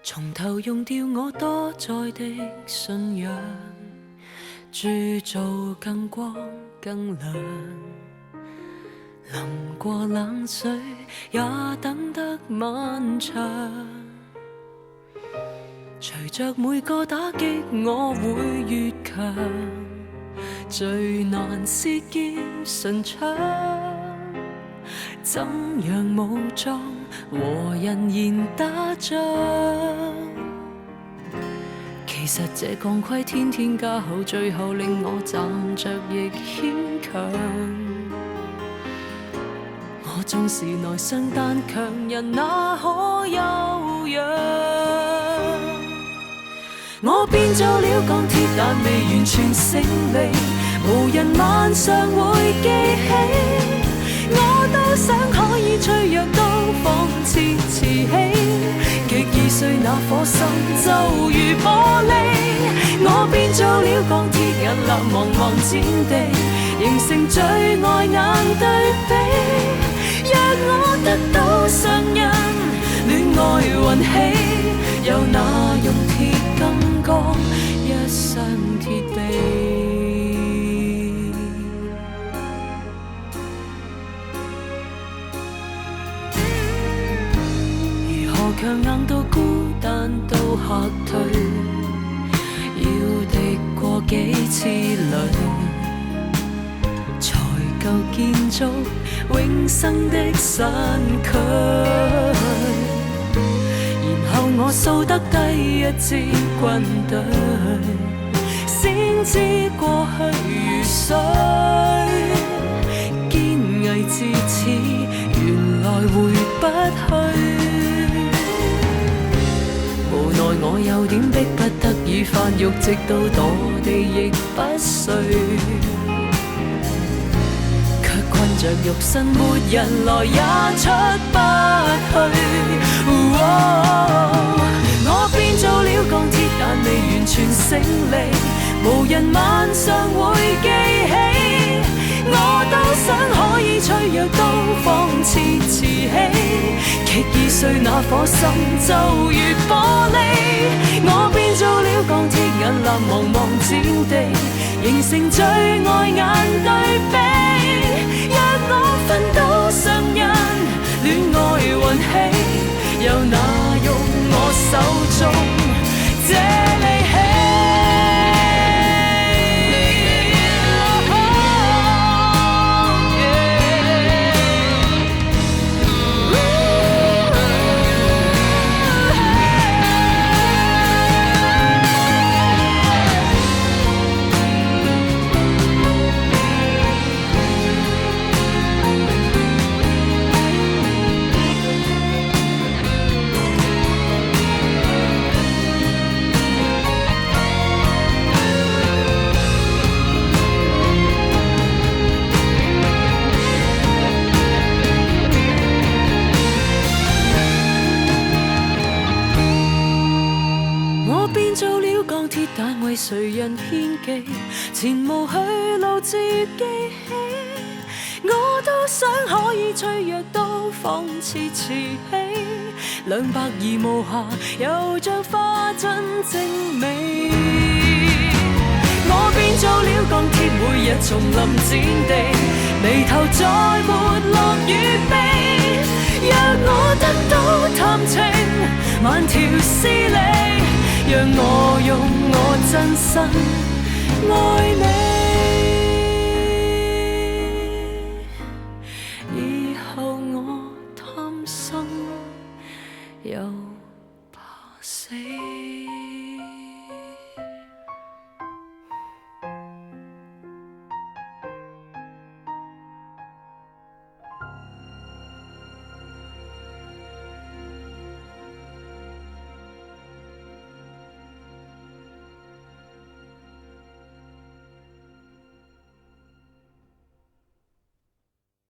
從頭用掉我多載的信仰，鑄造更光更亮。淋過冷水也等得漫長，隨着每個打擊我會越強，最難是劍順暢，怎樣武裝和人言打仗？其實這鋼盔天天加厚，最後令我站着亦牽強。我縱是內傷，但強人哪可休養？我變做了鋼鐵，但未完全勝利，無人晚上會記起。我都想可以脆弱到放肆慈禧，極易碎那顆心就如玻璃。我變做了鋼鐵，屹立茫茫戰地，形成最礙眼對比。若我得到上人戀愛運氣，又那用鐵金剛一雙鐵臂。如何強硬到孤單到嚇退，要敵過幾次雷，才夠建築永生的身軀。然後我掃得低一支軍隊，先知過去如水，堅毅至此，原來回不去。無奈我有點迫不得已發育，直到墮地亦不遂。困着肉身，沒人來也出不去。我變做了鋼鐵，但未完全勝利，無人晚上會記起。我都想可以脆弱到放肆慈禧，極易碎那顆心就如玻璃。我變做了鋼鐵，屹立茫茫戰地，形成最礙眼對比。若我分到上人戀愛運氣，又哪用我手中這利器？但為誰人獻技，前無去路自記起。我都想可以脆弱到放肆慈禧，兩百而無瑕，又像花真精美。我變做了鋼鐵，每日叢林戰地，眉頭再沒落與悲。若我得到談情，萬條絲理，讓我用我真心愛你。